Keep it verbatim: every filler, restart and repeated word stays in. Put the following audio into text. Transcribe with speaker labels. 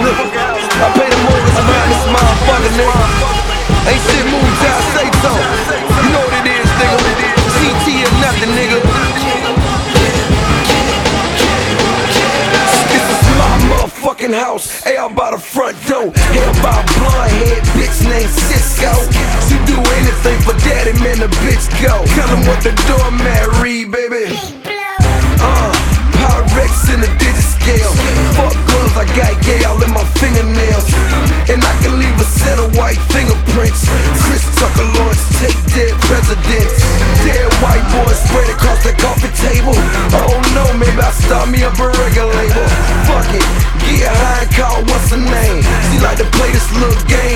Speaker 1: I pay the mortgage around this motherfucker, nigga. Ain't shit moved till I say so. You know what it is, nigga. C T or nothing, nigga. This is my motherfucking house. Hey, out by the front door. Held by a blonde head bitch named Cisco. She do anything for daddy, man, the bitch go. Tell him what the doormat read, baby. Uh, Pyrex in the digit scale. Fuck gloves, I got Yale in my fingernails. And I can leave a set of white fingerprints. Chris Tucker, Lawrence, take dead presidents. Dead white boys spread across the coffee table. Oh no, maybe I start me up a record label. Fuck it, get high and call what's her name. She like to play this little game.